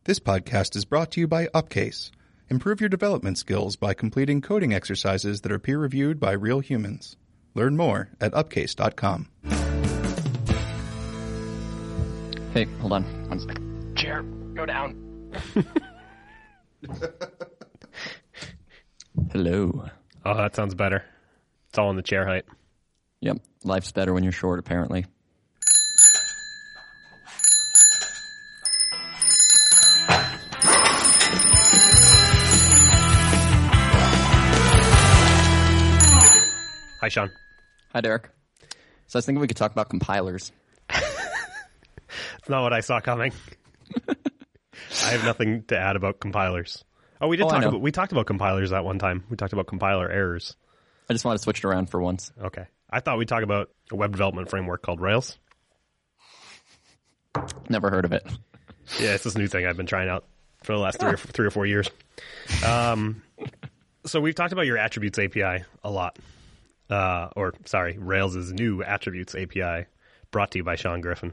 This podcast is brought to you by Upcase. Improve your development skills by completing coding exercises that are peer-reviewed by real humans. Learn more at upcase.com. Hey, hold on. 1 second. Chair, go down. Hello. Oh, that sounds better. It's all in the chair height. Yep, life's better when you're short, apparently. Hi, Sean. Hi, Derek. So I was thinking we could talk about compilers. It's not what I saw coming. I have nothing to add about compilers. Oh, we talked about compilers that one time. We talked about compiler errors. I just wanted to switch it around for once. Okay. I thought we'd talk about a web development framework called Rails. Never heard of it. Yeah, it's this new thing I've been trying out for the last three or four years. So we've talked about your attributes API a lot. Rails' new attributes API, brought to you by Sean Griffin.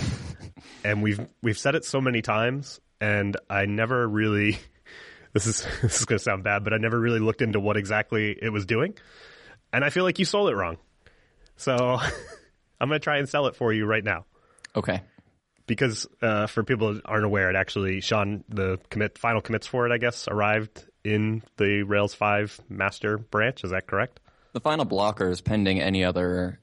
And we've said it so many times, and I never really this is going to sound bad, but I never really looked into what exactly it was doing. And I feel like you sold it wrong. So I'm going to try and sell it for you right now. Okay. Because for people that aren't aware, it actually, Sean, the final commits for it, I guess, arrived in the Rails 5 master branch. Is that correct? The final blocker is pending any other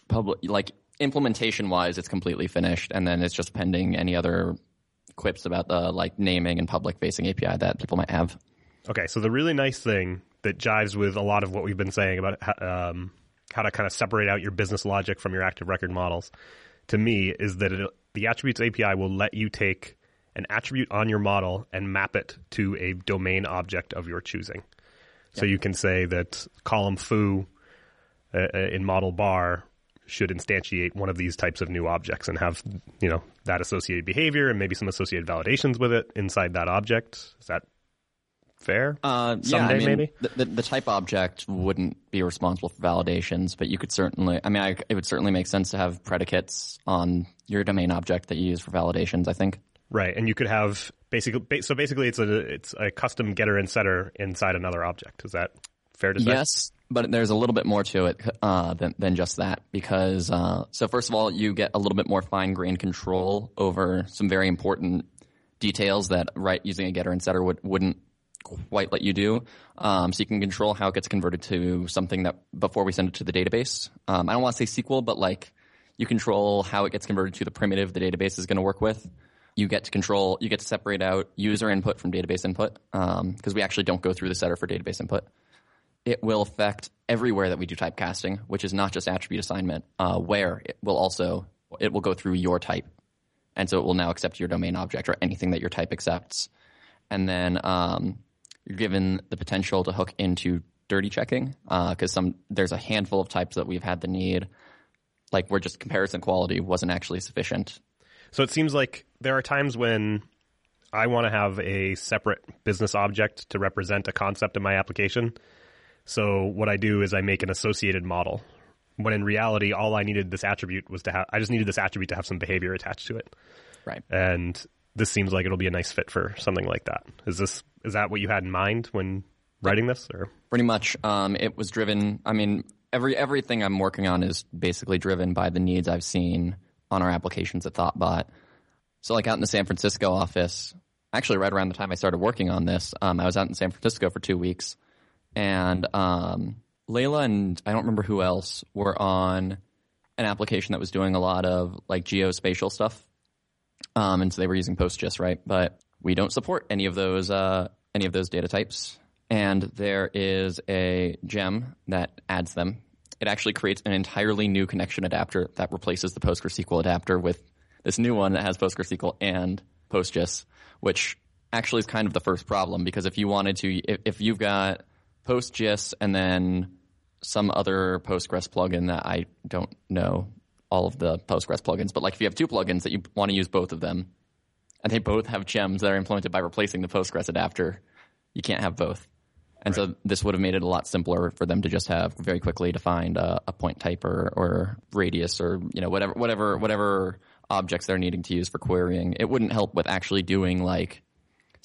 implementation-wise, it's completely finished, and then it's just pending any other quips about the naming and public-facing API that people might have. Okay, so the really nice thing that jives with a lot of what we've been saying about how to kind of separate out your business logic from your active record models, to me, is that the attributes API will let you take an attribute on your model and map it to a domain object of your choosing. So you can say that column foo in model bar should instantiate one of these types of new objects and have, that associated behavior and maybe some associated validations with it inside that object. Is that fair? Maybe? The type object wouldn't be responsible for validations, but you could certainly, it would certainly make sense to have predicates on your domain object that you use for validations, I think. Right. And you could have basically it's a custom getter and setter inside another object. Is that fair to say? Yes, but there's a little bit more to it than just that, because so first of all, you get a little bit more fine-grained control over some very important details that using a getter and setter wouldn't quite let you do. So you can control how it gets converted to something that before we send it to the database. I don't want to say SQL, but you control how it gets converted to the primitive the database is going to work with. You get to separate out user input from database input, because we actually don't go through the setter for database input. It will affect everywhere that we do typecasting, which is not just attribute assignment, where it will go through your type. And so it will now accept your domain object or anything that your type accepts. And then you're given the potential to hook into dirty checking, because there's a handful of types that we've had the need, where just comparison quality wasn't actually sufficient. So it seems like there are times when I want to have a separate business object to represent a concept in my application. So what I do is I make an associated model, when in reality, all I needed this attribute was I just needed this attribute to have some behavior attached to it. Right. And this seems like it'll be a nice fit for something like that. Is that what you had in mind when writing this? Or pretty much, it was driven. Everything I'm working on is basically driven by the needs I've seen on our applications at Thoughtbot. So out in the San Francisco office, actually right around the time I started working on this, I was out in San Francisco for 2 weeks, and Layla and I don't remember who else were on an application that was doing a lot of geospatial stuff. And so they were using PostGIS, right? But we don't support any of those data types. And there is a gem that adds them. It actually creates an entirely new connection adapter that replaces the PostgreSQL adapter with this new one that has PostgreSQL and PostGIS, which actually is kind of the first problem, because if you've got PostGIS and then some other Postgres plugin that I don't know all of the Postgres plugins, but if you have two plugins that you want to use both of them, and they both have gems that are implemented by replacing the Postgres adapter, you can't have both. And so this would have made it a lot simpler for them to just have very quickly defined a point type or radius or whatever objects they're needing to use for querying. It wouldn't help with actually doing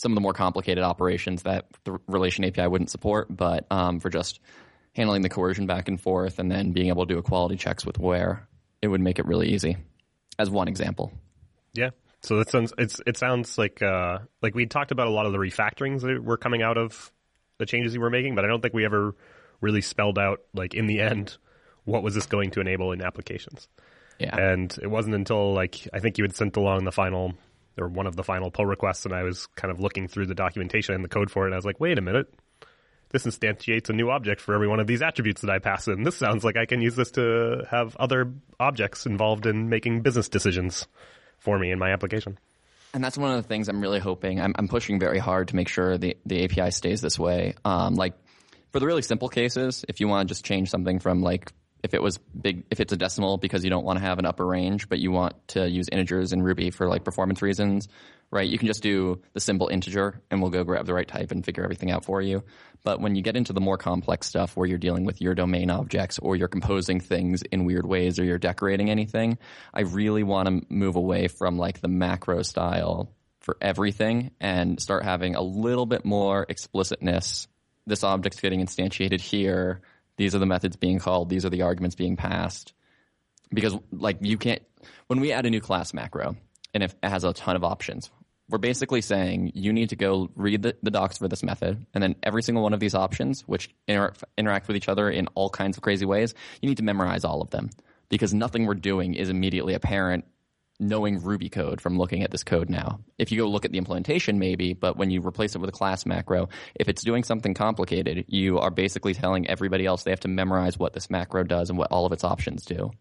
some of the more complicated operations that the relation API wouldn't support, but for just handling the coercion back and forth and then being able to do equality checks with where, it would make it really easy, as one example. Yeah. So that sounds it sounds like we talked about a lot of the refactorings that were coming out of the changes you were making, but I don't think we ever really spelled out, like, in the end, what was this going to enable in applications. Yeah. And it wasn't until, like, I think you had sent along the final, or one of the final pull requests, and I was kind of looking through the documentation and the code for it, and I was like, wait a minute, this instantiates a new object for every one of these attributes that I pass in. This sounds like I can use this to have other objects involved in making business decisions for me in my application. And that's one of the things I'm really hoping. I'm pushing very hard to make sure the API stays this way. Like, for the really simple cases, if you want to just change something from, like, if it's a decimal because you don't want to have an upper range, but you want to use integers in Ruby for, like, performance reasons, right? You can just do the simple integer and we'll go grab the right type and figure everything out for you. But when you get into the more complex stuff where you're dealing with your domain objects or you're composing things in weird ways or you're decorating anything, I really want to move away from, like, the macro style for everything and start having a little bit more explicitness. This object's getting instantiated here. These are the methods being called. These are the arguments being passed. Because, like, you can't – when we add a new class macro and if it has a ton of options, we're basically saying you need to go read the docs for this method, and then every single one of these options, which interact with each other in all kinds of crazy ways, you need to memorize all of them because nothing we're doing is immediately apparent knowing Ruby code from looking at this code now. If you go look at the implementation, maybe, but when you replace it with a class macro, if it's doing something complicated, you are basically telling everybody else they have to memorize what this macro does and what all of its options do.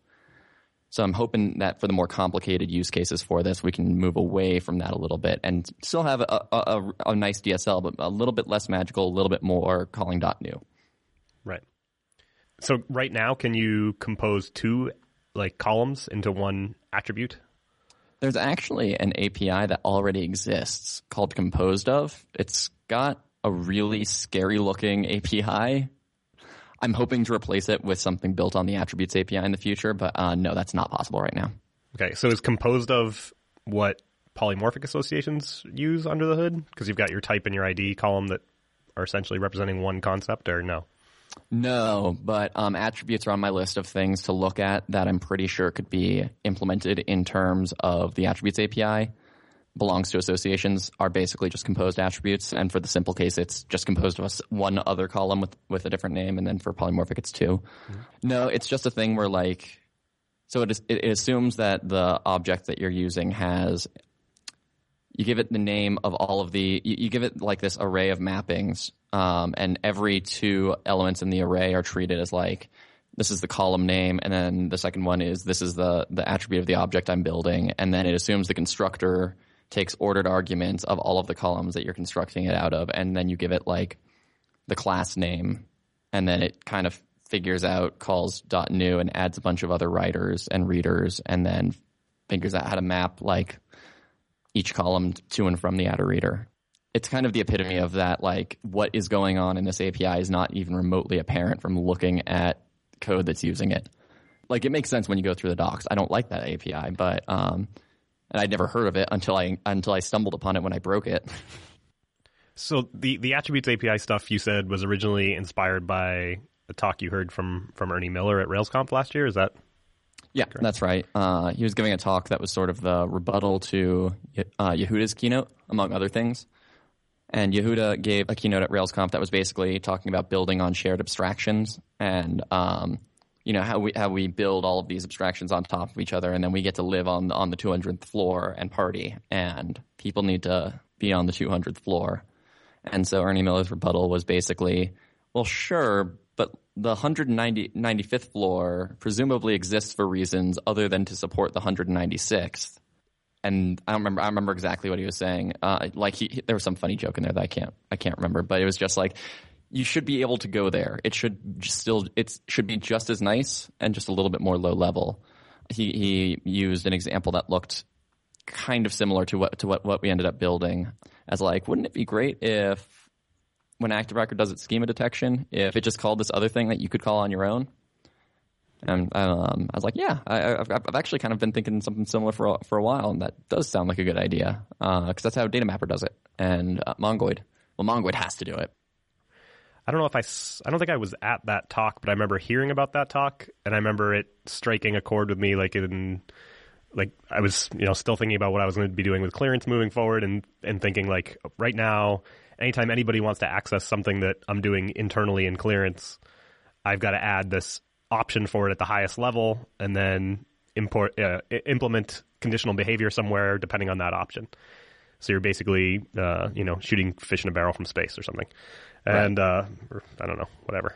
So I'm hoping that for the more complicated use cases for this, we can move away from that a little bit and still have a nice DSL, but a little bit less magical, a little bit more calling .new. Right. So right now, can you compose two, like, columns into one attribute? There's actually an API that already exists called Composed of. It's got a really scary looking API. I'm hoping to replace it with something built on the Attributes API in the future, but no, that's not possible right now. Okay, so is Composed of what polymorphic associations use under the hood? Because you've got your type and your ID column that are essentially representing one concept, or no? No, but attributes are on my list of things to look at that I'm pretty sure could be implemented in terms of the Attributes API. Belongs to associations are basically just composed attributes, and for the simple case, it's just composed of one other column with a different name, and then for polymorphic, it's two. Mm-hmm. No, it's just a thing where, like, so it assumes that the object that you're using has, you give it the name of all of the, you give it like this array of mappings, and every two elements in the array are treated as, like, this is the column name, and then the second one is this is the attribute of the object I'm building, and then it assumes the constructor takes ordered arguments of all of the columns that you're constructing it out of, and then you give it, like, the class name, and then it kind of figures out, calls .new and adds a bunch of other writers and readers, and then figures out how to map, like, each column to and from the add reader. It's kind of the epitome of that, like, what is going on in this API is not even remotely apparent from looking at code that's using it. Like, it makes sense when you go through the docs. I don't like that API, but and I'd never heard of it until I stumbled upon it when I broke it. So the Attributes API stuff you said was originally inspired by a talk you heard from Ernie Miller at RailsConf last year. Is that? Yeah, correct? That's right. He was giving a talk that was sort of the rebuttal to Yehuda's keynote, among other things. And Yehuda gave a keynote at RailsConf that was basically talking about building on shared abstractions and you know, how we build all of these abstractions on top of each other, and then we get to live on the 200th floor and party, and people need to be on the 200th floor. And so Ernie Miller's rebuttal was basically, well, sure, but the 195th floor presumably exists for reasons other than to support the 196th. And I remember exactly what he was saying. There was some funny joke in there that I can't remember, but it was just like, you should be able to go there. It should be just as nice and just a little bit more low level. He used an example that looked kind of similar to what we ended up building as, like, wouldn't it be great if when Active Record does its schema detection, if it just called this other thing that you could call on your own? And I was like, yeah, I've actually kind of been thinking something similar for a while, and that does sound like a good idea because that's how Data Mapper does it, and Mongoid. Well, Mongoid has to do it. I don't think I was at that talk, but I remember hearing about that talk, and I remember it striking a chord with me. Like I was, still thinking about what I was going to be doing with clearance moving forward, and thinking like right now, anytime anybody wants to access something that I'm doing internally in clearance, I've got to add this option for it at the highest level, and then implement conditional behavior somewhere depending on that option. So you're basically, shooting fish in a barrel from space or something. And, or, I don't know, whatever.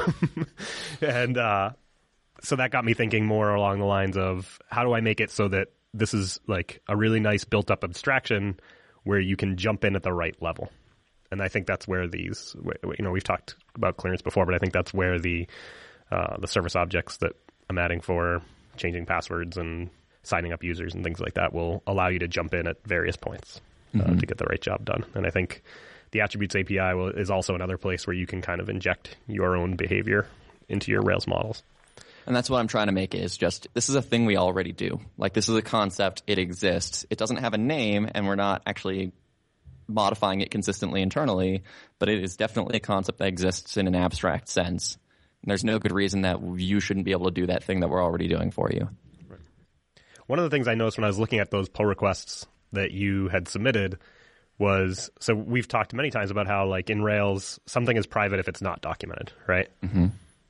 So that got me thinking more along the lines of how do I make it so that this is like a really nice built up abstraction where you can jump in at the right level. And I think that's where we've talked about clearance before, but I think that's where the service objects that I'm adding for changing passwords and signing up users and things like that will allow you to jump in at various points to get the right job done. And I think the Attributes API is also another place where you can kind of inject your own behavior into your Rails models. And that's what I'm trying to make is just, this is a thing we already do. Like, this is a concept. It exists. It doesn't have a name, and we're not actually modifying it consistently internally, but it is definitely a concept that exists in an abstract sense. And there's no good reason that you shouldn't be able to do that thing that we're already doing for you. Right. One of the things I noticed when I was looking at those pull requests that you had submitted was, so we've talked many times about how, like, in Rails, something is private if it's not documented, right? Mm-hmm.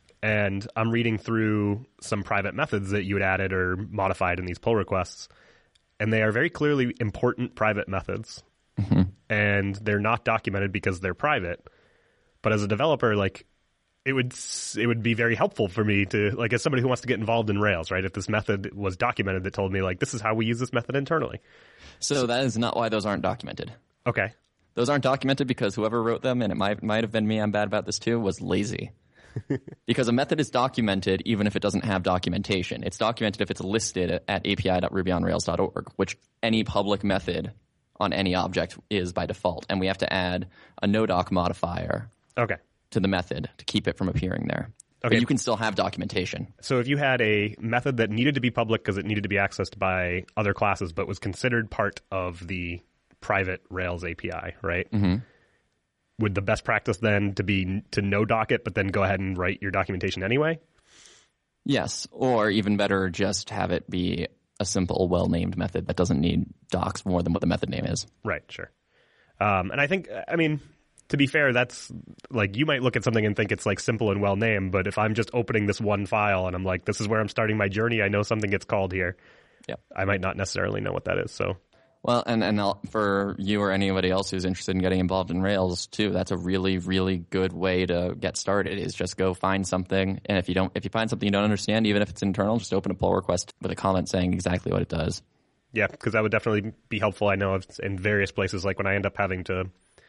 And I'm reading through some private methods that you had added or modified in these pull requests, and they are very clearly important private methods. Mm-hmm. And they're not documented because they're private. But as a developer, like, it would be very helpful for me to, like, as somebody who wants to get involved in Rails, right? If this method was documented that told me, like, this is how we use this method internally. So that is not why those aren't documented. Okay. Those aren't documented because whoever wrote them, and it might have been me, I'm bad about this too, was lazy. Because a method is documented even if it doesn't have documentation. It's documented if it's listed at api.rubyonrails.org, which any public method on any object is by default. And we have to add a no-doc modifier to the method to keep it from appearing there. Okay. But you can still have documentation. So if you had a method that needed to be public because it needed to be accessed by other classes but was considered part of the private Rails API, right? Mm-hmm. Would the best practice then to no doc it, but then go ahead and write your documentation anyway? Yes, or even better, just have it be a simple, well-named method that doesn't need docs more than what the method name is. Right, sure. And I think, I mean, to be fair, that's like, you might look at something and think it's like simple and well-named, but if I'm just opening this one file and I'm like, this is where I'm starting my journey, I know something gets called here. Yep. I might not necessarily know what that is, so... Well, and for you or anybody else who's interested in getting involved in Rails too, that's a really, really good way to get started. Is just go find something, and if you find something you don't understand, even if it's internal, just open a pull request with a comment saying exactly what it does. Yeah, because that would definitely be helpful. I know in various places, like when I end up having to,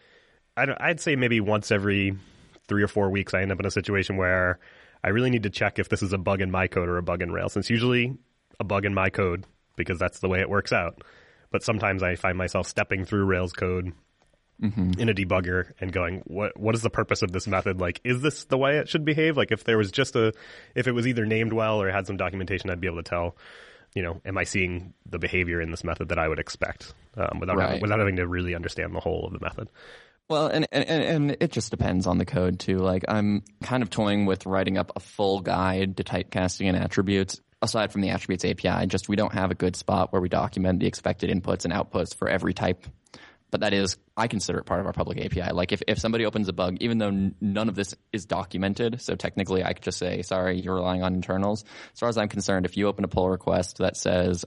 I'd say maybe once every 3 or 4 weeks, I end up in a situation where I really need to check if this is a bug in my code or a bug in Rails. And it's usually a bug in my code because that's the way it works out. But sometimes I find myself stepping through Rails code in a debugger and going, what is the purpose of this method? Like, is this the way it should behave? Like, if there was if it was either named well or had some documentation, I'd be able to tell, am I seeing the behavior in this method that I would expect without having to really understand the whole of the method. Well, and it just depends on the code too. Like, I'm kind of toying with writing up a full guide to typecasting and attributes. Aside from the Attributes API, just we don't have a good spot where we document the expected inputs and outputs for every type. But that is, I consider it part of our public API. Like, if somebody opens a bug, even though none of this is documented, so technically I could just say, sorry, you're relying on internals. As far as I'm concerned, if you open a pull request that says,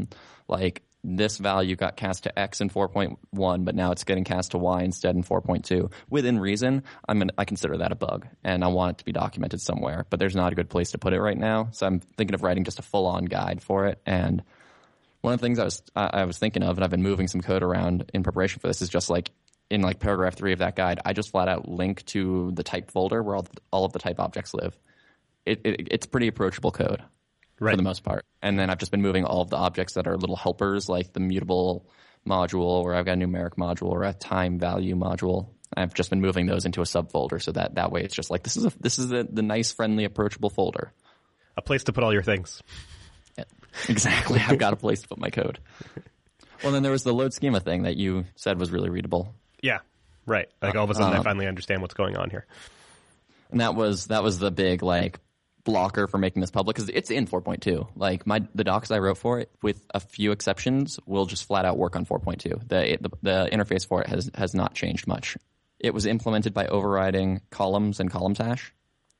this value got cast to X in 4.1, but now it's getting cast to Y instead in 4.2. Within reason, I consider that a bug, and I want it to be documented somewhere. But there's not a good place to put it right now, so I'm thinking of writing just a full-on guide for it. And one of the things I was thinking of, and I've been moving some code around in preparation for this, is just like in like paragraph 3 of that guide, I just flat out link to the type folder where all of the type objects live. It's pretty approachable code. Right. For the most part. And then I've just been moving all of the objects that are little helpers, like the mutable module, or I've got a numeric module, or a time value module. I've just been moving those into a subfolder so that way it's just like, this is the nice, friendly, approachable folder. A place to put all your things. Yeah, exactly. I've got a place to put my code. Well, then there was the load schema thing that you said was really readable. Yeah, right. Like all of a sudden I finally understand what's going on here. And that was the big like blocker for making this public, because it's in 4.2. Like the docs I wrote for it, with a few exceptions, will just flat out work on 4.2. The interface for it has not changed much. It was implemented by overriding columns and columns hash.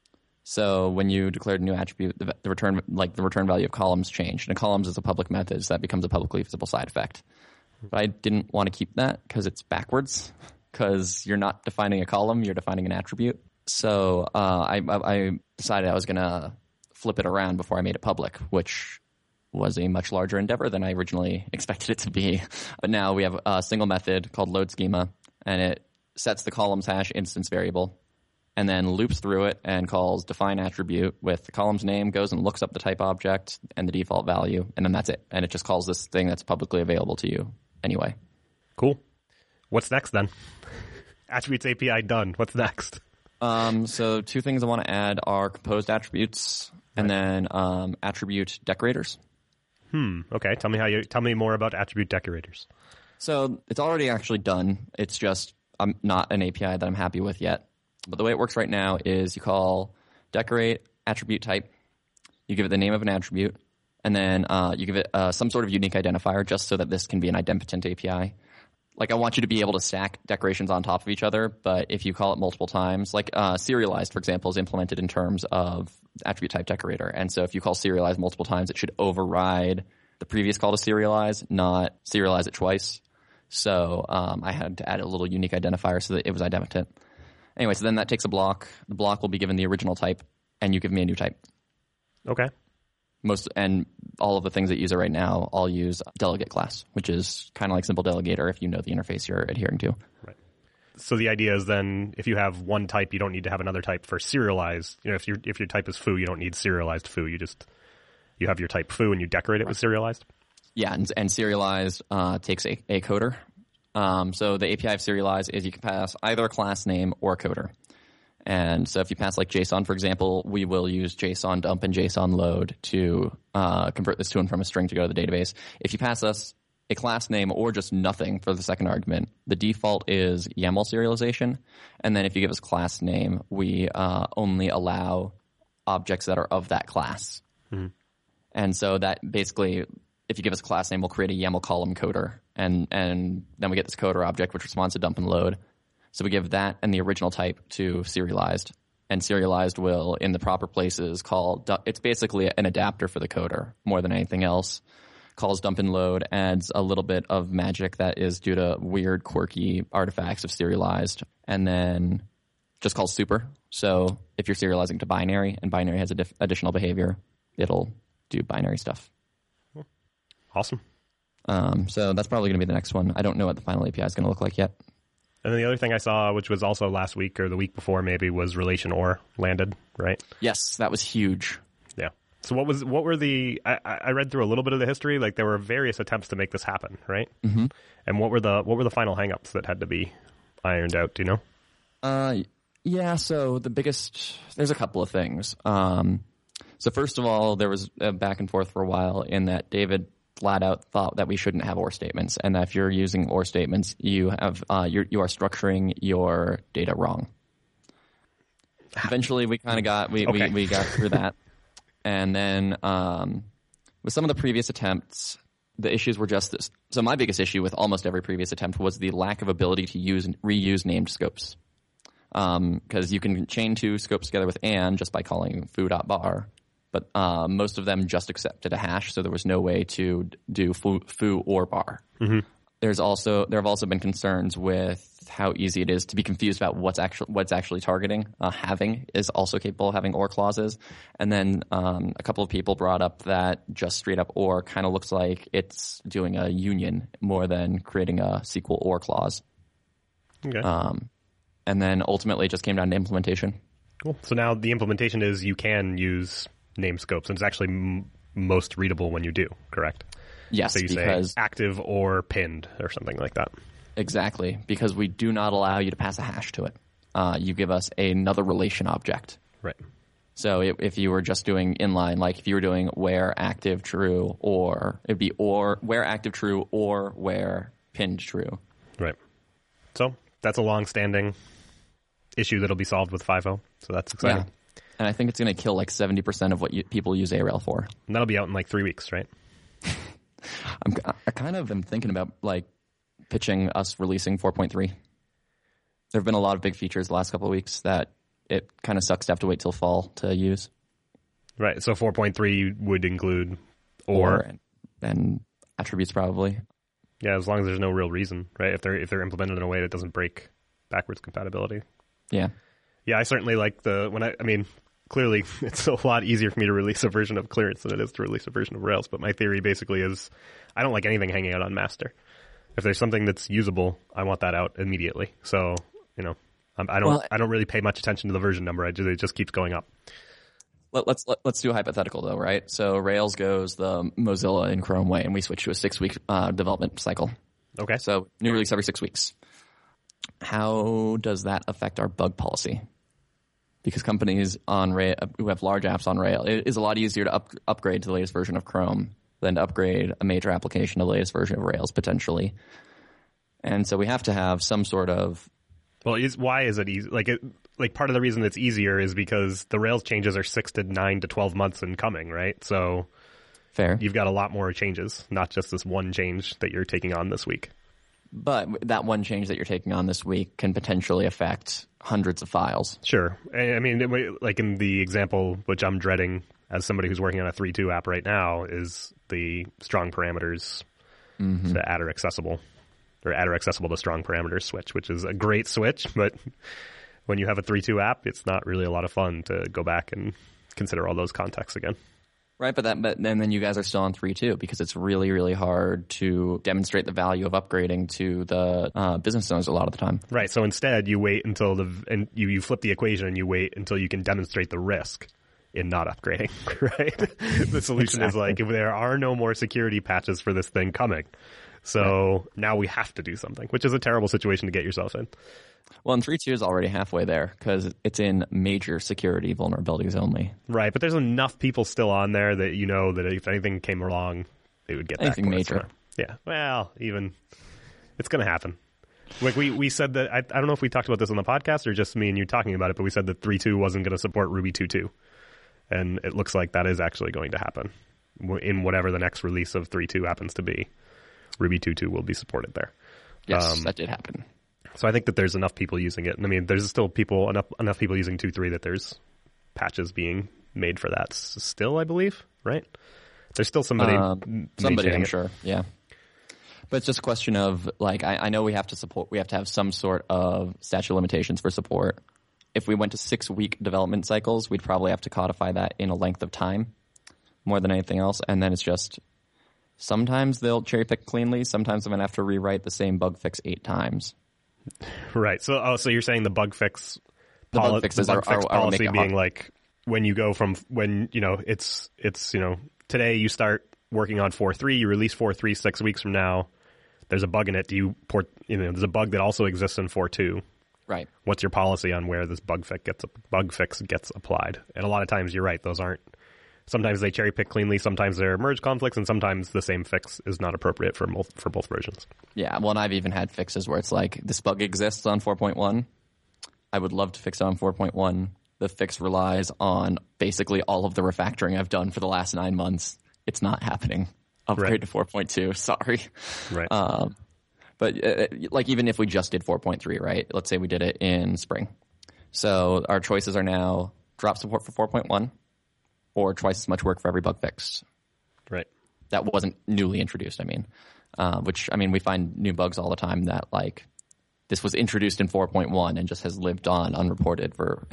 So when you declared a new attribute, the return value of columns changed. And columns is a public method, so that becomes a publicly visible side effect. But I didn't want to keep that because it's backwards, because you're not defining a column, you're defining an attribute. So I decided I was going to flip it around before I made it public, which was a much larger endeavor than I originally expected it to be. But now we have a single method called load schema, and it sets the columns hash instance variable, and then loops through it and calls define attribute with the column's name, goes and looks up the type object and the default value, and then that's it. And it just calls this thing that's publicly available to you anyway. Cool. What's next then? Attributes API done. What's next? So two things I want to add are composed attributes and then attribute decorators. Okay. Tell me more about attribute decorators. So it's already actually done. It's just not an API that I'm happy with yet. But the way it works right now is you call decorate attribute type, you give it the name of an attribute, and then you give it some sort of unique identifier just so that this can be an idempotent API. Like I want you to be able to stack decorations on top of each other, but if you call it multiple times, like serialized, for example, is implemented in terms of attribute type decorator. And so if you call serialize multiple times, it should override the previous call to serialize, not serialize it twice. So I had to add a little unique identifier so that it was idempotent. Anyway, so then that takes a block. The block will be given the original type, and you give me a new type. Okay. And all of the things that use it right now all use delegate class, which is kind of like simple delegator if you know the interface you're adhering to. Right. So the idea is then if you have one type, you don't need to have another type for serialized. You know, if your type is foo, you don't need serialized foo. You have your type foo and you decorate it with serialized. Yeah, and serialized takes a coder. So the API of serialize is you can pass either a class name or a coder. And so if you pass like JSON, for example, we will use JSON dump and JSON load to convert this to and from a string to go to the database. If you pass us a class name or just nothing for the second argument, the default is YAML serialization. And then if you give us a class name, we only allow objects that are of that class. Mm-hmm. And so that basically, if you give us a class name, we'll create a YAML column coder. And then we get this coder object, which responds to dump and load. So we give that and the original type to serialized. And serialized will, in the proper places, it's basically an adapter for the coder more than anything else. Calls dump and load, adds a little bit of magic that is due to weird, quirky artifacts of serialized. And then just calls super. So if you're serializing to binary and binary has additional behavior, it'll do binary stuff. Awesome. So that's probably going to be the next one. I don't know what the final API is going to look like yet. And then the other thing I saw, which was also last week or the week before maybe, was relation or landed, right? Yes, that was huge. Yeah. So what were the, I read through a little bit of the history, like there were various attempts to make this happen, right? Mm-hmm. And what were the final hangups that had to be ironed out, do you know? Yeah, so there's a couple of things. So first of all, there was a back and forth for a while in that David flat out thought that we shouldn't have OR statements, and that if you're using OR statements, you are structuring your data wrong. Eventually, we kind of got we got through that, and then with some of the previous attempts, the issues were just this. So my biggest issue with almost every previous attempt was the lack of ability to reuse named scopes, because you can chain two scopes together with and just by calling foo.bar. But most of them just accepted a hash, so there was no way to do foo or bar. Mm-hmm. There have also been concerns with how easy it is to be confused about what's actually targeting. Having is also capable of having or clauses, and then a couple of people brought up that just straight up or kind of looks like it's doing a union more than creating a SQL or clause. Okay. And then ultimately, it just came down to implementation. Cool. So now the implementation is you can use name scopes, and it's actually most readable when you do, correct? Yes, so you say active or pinned or something like that. Exactly, because we do not allow you to pass a hash to it. You give us another relation object. Right. So if you were just doing inline, like if you were doing where active true, or it'd be or where active true or where pinned true. Right. So that's a long-standing issue that'll be solved with 5.0. So that's exciting. Yeah. And I think it's going to kill like 70% of what people use ARail for. And that'll be out in like 3 weeks, right? I kind of am thinking about like pitching us releasing 4.3. There have been a lot of big features the last couple of weeks that it kind of sucks to have to wait till fall to use. Right. So 4.3 would include or and attributes probably. Yeah, as long as there's no real reason, right? If they're implemented in a way that doesn't break backwards compatibility. Yeah. Yeah, I certainly like clearly it's a lot easier for me to release a version of clearance than it is to release a version of Rails, but my theory basically is I don't like anything hanging out on master. If there's something that's usable, I want that out immediately. So, I don't really pay much attention to the version number. It just keeps going up. Let's do a hypothetical though, right? So Rails goes the Mozilla and Chrome way, and we switch to a 6-week development cycle. Okay. So new release every 6 weeks. How does that affect our bug policy? Because companies on Rail who have large apps on Rail, it is a lot easier to upgrade to the latest version of Chrome than to upgrade a major application to the latest version of Rails potentially. And so we have to have some sort of. Well, why is it easy? Like part of the reason it's easier is because the Rails changes are 6 to 9 to 12 months in coming, right? So fair. You've got a lot more changes, not just this one change that you're taking on this week. But that one change that you're taking on this week can potentially affect hundreds of files. Sure. I mean, like in the example, which I'm dreading as somebody who's working on a 3.2 app right now, is the strong parameters to adder accessible to strong parameters switch, which is a great switch. But when you have a 3.2 app, it's not really a lot of fun to go back and consider all those contexts again. Right, but then you guys are still on 3.2 because it's really, really hard to demonstrate the value of upgrading to the business owners a lot of the time. Right, so instead you wait until you flip the equation and you wait until you can demonstrate the risk in not upgrading, right? The solution is like, if there are no more security patches for this thing coming, so now we have to do something, which is a terrible situation to get yourself in. Well, and 3.2 is already halfway there because it's in major security vulnerabilities only. Right, but there's enough people still on there that you know that if anything came along, they would get anything that major. Yeah, well, even it's going to happen. Like we said that I don't know if we talked about this on the podcast or just me and you talking about it, but we said that 3.2 wasn't going to support Ruby 2.2, and it looks like that is actually going to happen in whatever the next release of 3.2 happens to be. Ruby 2.2 will be supported there. Yes, that did happen. So I think that there's enough people using it. And I mean, there's still enough people using 2.3 that there's patches being made for that still, I believe, right? There's still somebody I'm sure. Yeah. But it's just a question of, like, I know we have to have some sort of statute of limitations for support. If we went to 6-week development cycles, we'd probably have to codify that in a length of time more than anything else. And then it's just, sometimes they'll cherry pick cleanly. Sometimes I'm going to have to rewrite the same bug fix 8 times. Right. So you're saying the bug fix are policy being like when you go from it's today you start working on 4.3, you release 4.3 6 weeks from now. There's a bug in it. Do you port? There's a bug that also exists in 4.2. Right. What's your policy on where this bug fix gets applied? And a lot of times you're right. Those aren't. Sometimes they cherry pick cleanly. Sometimes they're merge conflicts, and sometimes the same fix is not appropriate for both versions. Yeah, well, and I've even had fixes where it's like, this bug exists on 4.1. I would love to fix it on 4.1. The fix relies on basically all of the refactoring I've done for the last 9 months. It's not happening. Upgrade to 4.2. Sorry. Right. But like even if we just did 4.3, right? Let's say we did it in spring. So our choices are now drop support for 4.1. Or twice as much work for every bug fixed. Right. That wasn't newly introduced, we find new bugs all the time that, like, this was introduced in 4.1 and just has lived on unreported for,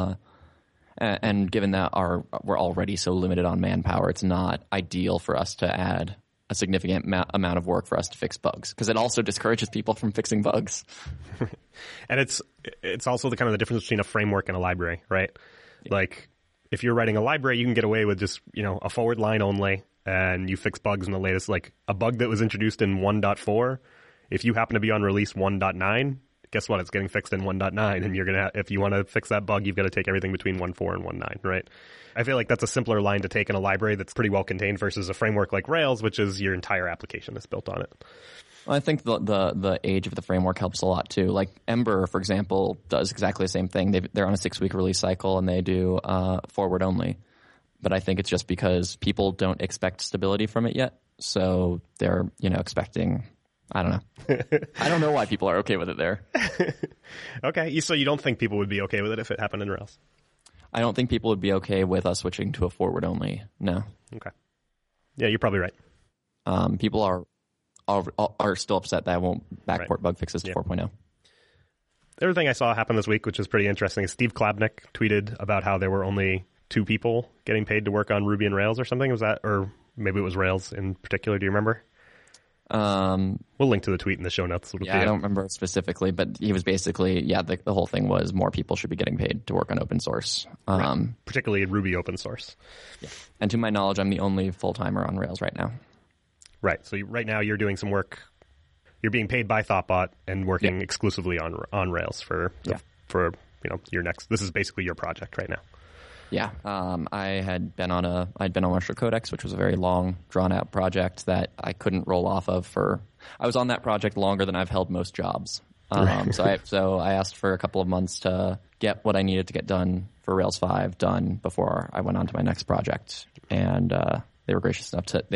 and given that we're already so limited on manpower, it's not ideal for us to add a significant amount of work for us to fix bugs, because it also discourages people from fixing bugs. And it's also the kind of the difference between a framework and a library, right? Yeah. Like, if you're writing a library, you can get away with just, a forward line only, and you fix bugs in the latest, like a bug that was introduced in 1.4. If you happen to be on release 1.9, guess what? It's getting fixed in 1.9, and you're gonna if you want to fix that bug, you've got to take everything between 1.4 and 1.9, right? I feel like that's a simpler line to take in a library that's pretty well contained versus a framework like Rails, which is your entire application is built on it. Well, I think the age of the framework helps a lot too. Like Ember, for example, does exactly the same thing. They're on a 6-week release cycle and they do forward only. But I think it's just because people don't expect stability from it yet, so they're expecting. I don't know. I don't know why people are okay with it there. Okay, so you don't think people would be okay with it if it happened in Rails? I don't think people would be okay with us switching to a forward only. No. Okay. Yeah, you're probably right. People are still upset that I won't backport bug fixes to 4.0. The other thing I saw happen this week, which is pretty interesting, is Steve Klabnik tweeted about how there were only 2 people getting paid to work on Ruby and Rails or something. Was that, or maybe it was Rails in particular? Do you remember? We'll link to the tweet in the show notes. I don't remember specifically, but he was basically, the whole thing was more people should be getting paid to work on open source. Particularly in Ruby open source. Yeah. And to my knowledge, I'm the only full-timer on Rails right now. Right. So right now you're doing some work. You're being paid by Thoughtbot and working exclusively on Rails for your next. This is basically your project right now. Yeah, I'd been on Marshall Codex, which was a very long, drawn-out project that I couldn't roll off of I was on that project longer than I've held most jobs. So I asked for a couple of months to get what I needed to get done for Rails 5 done before I went on to my next project, and they were gracious enough to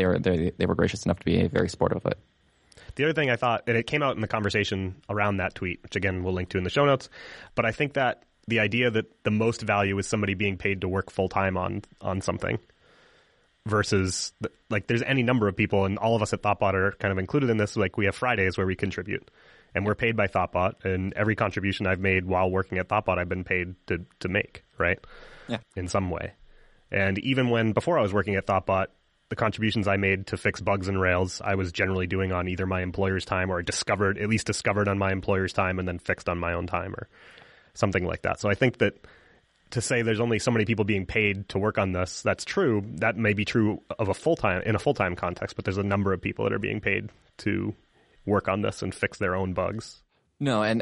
be very supportive of it. The other thing I thought, and it came out in the conversation around that tweet, which again we'll link to in the show notes, but I think that the idea that the most value is somebody being paid to work full-time on something versus, there's any number of people, and all of us at Thoughtbot are kind of included in this. Like, we have Fridays where we contribute, and we're paid by Thoughtbot, and every contribution I've made while working at Thoughtbot, I've been paid to make, right? Yeah. In some way. And even before I was working at Thoughtbot, the contributions I made to fix bugs in Rails, I was generally doing on either my employer's time or discovered on my employer's time and then fixed on my own time or something like that. So I think that to say there's only so many people being paid to work on this, that's true. That may be true in a full-time context, but there's a number of people that are being paid to work on this and fix their own bugs. No, and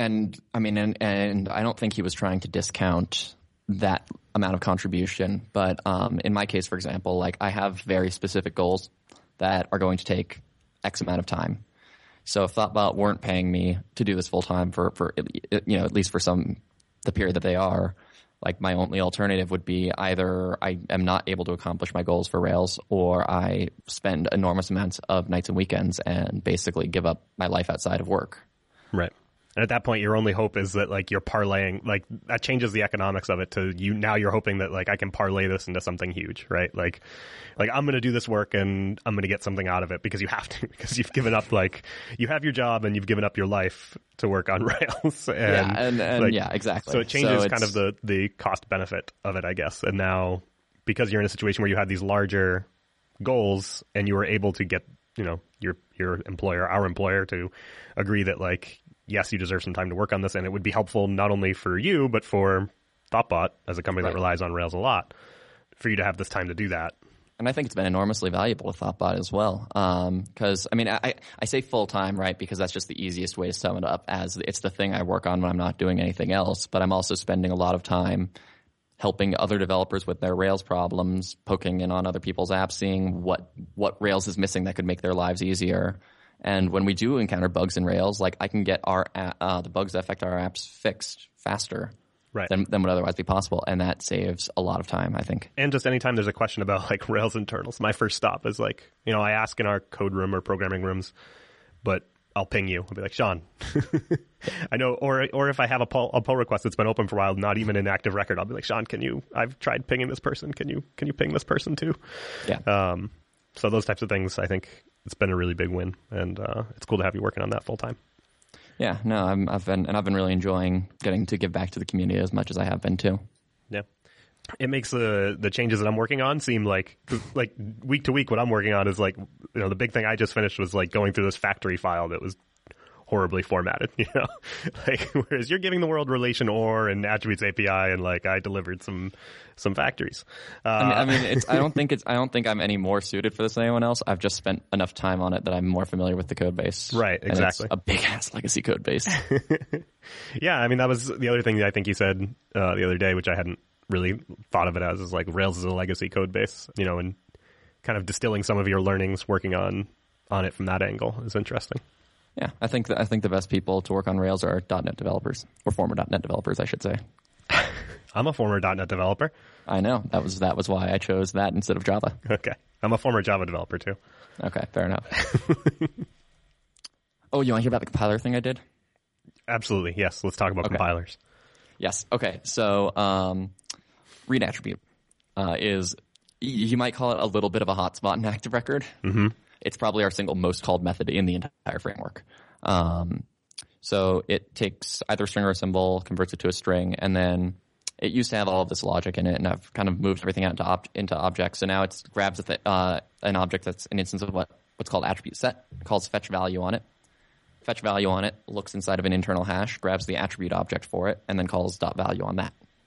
I don't think he was trying to discount that amount of contribution. But in my case, for example, I have very specific goals that are going to take X amount of time. So if Thoughtbot weren't paying me to do this full time for at least for the period that they are, my only alternative would be either I am not able to accomplish my goals for Rails, or I spend enormous amounts of nights and weekends and basically give up my life outside of work. Right. And at that point, your only hope is that you're parlaying, that changes the economics of it to you. Now you're hoping that I can parlay this into something huge, right? I'm going to do this work and I'm going to get something out of it because you have to, because you've given up, you have your job and you've given up your life to work on Rails. And, yeah, exactly. So it changes kind of the cost benefit of it, I guess. And now because you're in a situation where you have these larger goals and you were able to get, your employer, our employer, to agree that yes, you deserve some time to work on this, and it would be helpful not only for you, but for Thoughtbot as a company that relies on Rails a lot, for you to have this time to do that. And I think it's been enormously valuable to Thoughtbot as well. Because, I say full-time, right, because that's just the easiest way to sum it up, as it's the thing I work on when I'm not doing anything else, but I'm also spending a lot of time helping other developers with their Rails problems, poking in on other people's apps, seeing what Rails is missing that could make their lives easier. And when we do encounter bugs in Rails, I can get the bugs that affect our apps fixed faster than would otherwise be possible. And that saves a lot of time, I think. And just anytime there's a question about Rails internals, my first stop is I ask in our code room or programming rooms, but I'll ping you. I'll be like, Sean, I know, or if I have a pull request that's been open for a while, not even in active record, I'll be like, Sean, I've tried pinging this person. Can you ping this person too? Yeah. So those types of things, I think it's been a really big win, and it's cool to have you working on that full time. Yeah, no, I've been really enjoying getting to give back to the community as much as I have been too. Yeah. It makes the changes that I'm working on seem like week to week what I'm working on is the big thing I just finished was going through this factory file that was horribly formatted, like, whereas you're giving the world relation OR and attributes API, and like I delivered some factories. I mean, I don't think I'm any more suited for this than anyone else. I've just spent enough time on it that I'm more familiar with the code base. Right, exactly. And it's a big ass legacy code base. Yeah, I mean, that was the other thing that I think you said the other day, which I hadn't really thought of it as, is like Rails is a legacy code base, and kind of distilling some of your learnings working on it from that angle is interesting. Yeah, I think the best people to work on Rails are .NET developers, or former .NET developers, I should say. I'm a former .NET developer. I know. That was why I chose that instead of Java. Okay. I'm a former Java developer too. Okay, fair enough. Oh, you want to hear about the compiler thing I did? Absolutely, yes. Let's talk about compilers. Yes. Okay. So, read attribute is, you might call it a little bit of a hotspot in Active Record. Mm-hmm. It's probably our single most called method in the entire framework. So it takes either a string or a symbol, converts it to a string, and then it used to have all of this logic in it, and I've kind of moved everything out into objects. So now it grabs an object that's an instance of what's called attribute set, calls fetch value on it. Fetch value on it looks inside of an internal hash, grabs the attribute object for it, and then calls .value on that.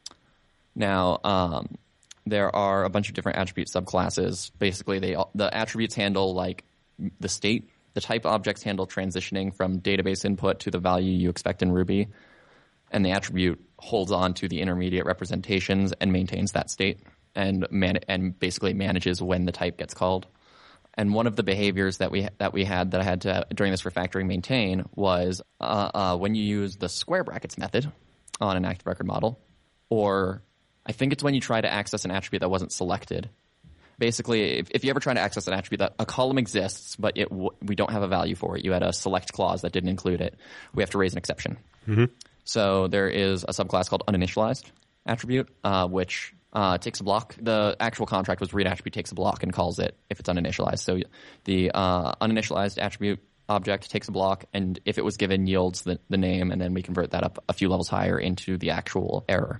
Now, there are a bunch of different attribute subclasses. Basically, the attributes handle like the state. The type objects handle transitioning from database input to the value you expect in Ruby. And the attribute holds on to the intermediate representations and maintains that state and basically manages when the type gets called. And one of the behaviors that I had to, during this refactoring, maintain was when you use the square brackets method on an Active Record model, or I think it's when you try to access an attribute that wasn't selected. Basically, if you ever try to access an attribute that a column exists, but we don't have a value for it, you had a select clause that didn't include it, we have to raise an exception. Mm-hmm. So there is a subclass called uninitialized attribute, which takes a block. The actual contract was read attribute takes a block and calls it if it's uninitialized. So the uninitialized attribute object takes a block, and if it was given, yields the name, and then we convert that up a few levels higher into the actual error.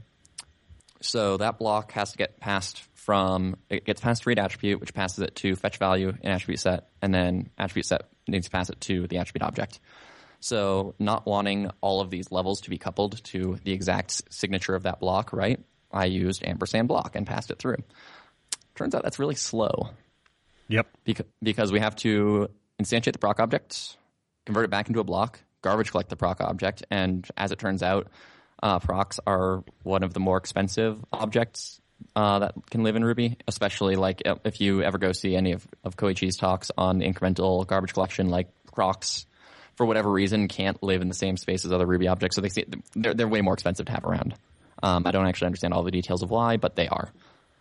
So that block has to get passed it gets passed to read attribute, which passes it to fetch value in attribute set, and then attribute set needs to pass it to the attribute object. So not wanting all of these levels to be coupled to the exact signature of that block, right? I used ampersand block and passed it through. Turns out that's really slow. Yep. Because we have to instantiate the proc object, convert it back into a block, garbage collect the proc object, and as it turns out, procs are one of the more expensive objects that can live in Ruby, especially like if you ever go see any of Koichi's talks on incremental garbage collection, like procs, for whatever reason, can't live in the same space as other Ruby objects, so they're way more expensive to have around. I don't actually understand all the details of why, but they are.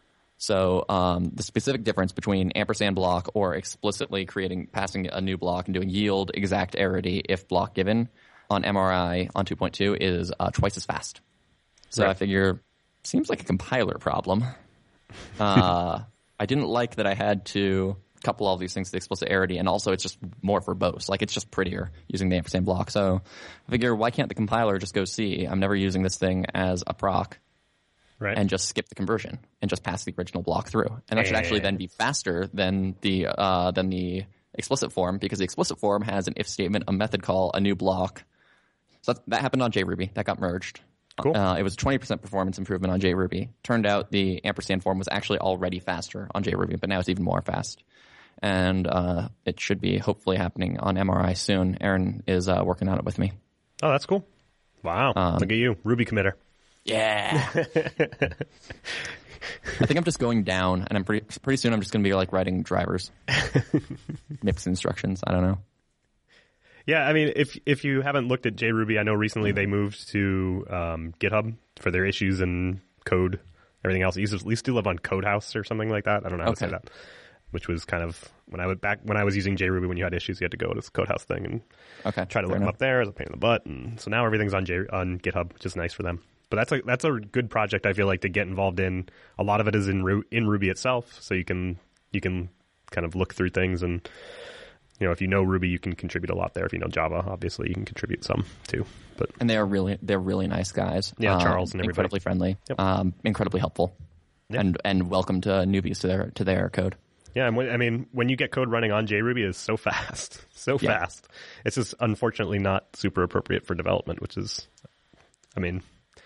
So the specific difference between ampersand block or explicitly passing a new block and doing yield exact arity if block given on MRI on 2.2 is twice as fast. So right. I figure, seems like a compiler problem. I didn't like that I had to couple all these things to the explicit arity, and also it's just more verbose. Like, it's just prettier using the ampersand block. So I figure, why can't the compiler just go see, I'm never using this thing as a proc, right, and just skip the conversion and just pass the original block through? And that should actually then be faster than the explicit form, because the explicit form has an if statement, a method call, a new block. So that happened on JRuby. That got merged. Cool. It was a 20% performance improvement on JRuby. Turned out the ampersand form was actually already faster on JRuby, but now it's even more fast. And it should be hopefully happening on MRI soon. Aaron is working on it with me. Oh, that's cool. Wow. Look at you, Ruby committer. Yeah. I think I'm just going down, and I'm pretty soon I'm just going to be like writing drivers. MIPS instructions. I don't know. Yeah, I mean, if you haven't looked at JRuby, I know recently they moved to GitHub for their issues and code, everything else. It used to live on Codehouse or something like that. I don't know how to say that. Which was kind of when I was using JRuby, when you had issues, you had to go to this Codehouse thing and try to look them up there as a pain in the butt. And so now everything's on GitHub, which is nice for them. But that's a good project, I feel like, to get involved in. A lot of it is in Ruby itself, so you can kind of look through things, and if you know Ruby, you can contribute a lot there. If you know Java, obviously, you can contribute some too. And they're really nice guys. Yeah, Charles and everybody. Incredibly friendly, incredibly helpful, and welcome to newbies to their code. Yeah, and when you get code running on JRuby, it's so fast, fast. It's just unfortunately not super appropriate for development, which is, I mean,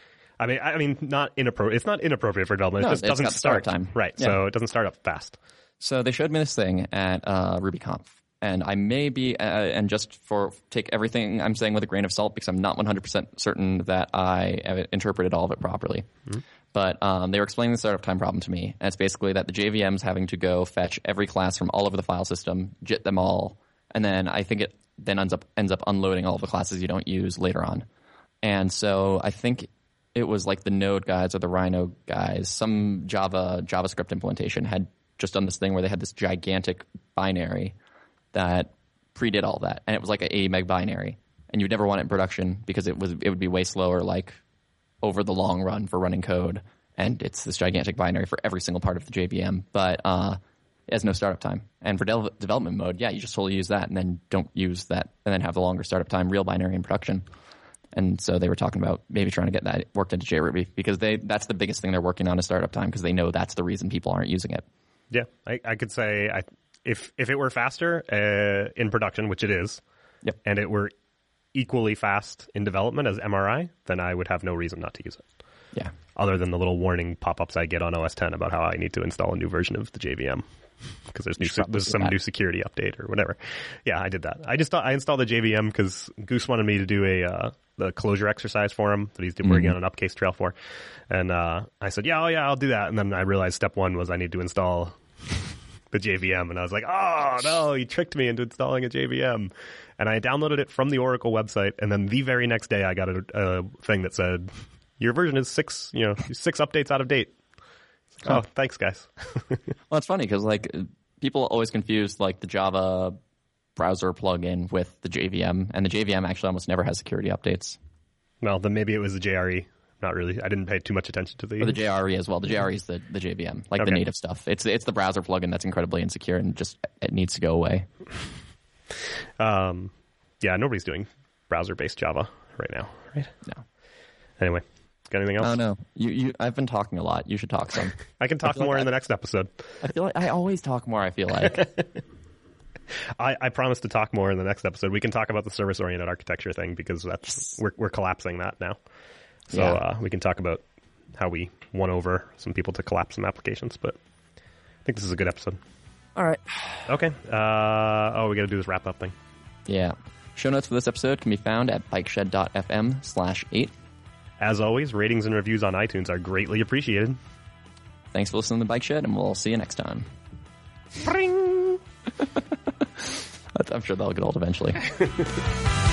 not inappropriate. It's not inappropriate for development. No, it just doesn't start time. Right. Yeah. So it doesn't start up fast. So they showed me this thing at RubyConf, and I may be, and just for take everything I'm saying with a grain of salt because I'm not 100% certain that I have interpreted all of it properly. Mm-hmm. But they were explaining the startup time problem to me, and it's basically that the JVM's having to go fetch every class from all over the file system, JIT them all, and then I think it then ends up unloading all of the classes you don't use later on. And so I think it was like the Node guys or the Rhino guys, some JavaScript implementation had just done this thing where they had this gigantic binary that predid all that, and it was like an 80 meg binary, and you'd never want it in production because it would be way slower, like over the long run for running code, and it's this gigantic binary for every single part of the JVM, but it has no startup time. And for development mode, yeah, you just totally use that and then don't use that, and then have the longer startup time real binary in production. And so they were talking about maybe trying to get that worked into JRuby because that's the biggest thing they're working on is startup time because they know that's the reason people aren't using it. Yeah, I could say if it were faster in production, which it is, yep, and it were equally fast in development as MRI, then I would have no reason not to use it. Yeah. Other than the little warning pop-ups I get on OS 10 about how I need to install a new version of the JVM because there's some new security update or whatever. Yeah, I did that. I installed the JVM because Goose wanted me to do the closure exercise for him that he's working on an upcase trail for. And I said, yeah, I'll do that. And then I realized step one was I need to install the JVM. And I was like, oh, no, he tricked me into installing a JVM. And I downloaded it from the Oracle website. And then the very next day, I got a thing that said, your version is 6 updates out of date. Oh, thanks, guys. Well, it's funny because like people always confuse like the Java browser plugin with the JVM, and the JVM actually almost never has security updates. Well, then maybe it was the JRE. Not really. I didn't pay too much attention to the JRE as well. The JRE is the JVM, like the native stuff. It's the browser plugin that's incredibly insecure and just it needs to go away. Yeah, nobody's doing browser-based Java right now, right? No. Anyway. Got anything else? Oh, no. I've been talking a lot. You should talk some. I can talk more in the next episode. I feel like I always talk more, I feel like. I promise to talk more in the next episode. We can talk about the service-oriented architecture thing because we're collapsing that now. So we can talk about how we won over some people to collapse some applications. But I think this is a good episode. All right. Okay. We got to do this wrap-up thing. Yeah. Show notes for this episode can be found at bikeshed.fm/8. As always, ratings and reviews on iTunes are greatly appreciated. Thanks for listening to Bike Shed, and we'll see you next time. Ring! I'm sure that'll get old eventually.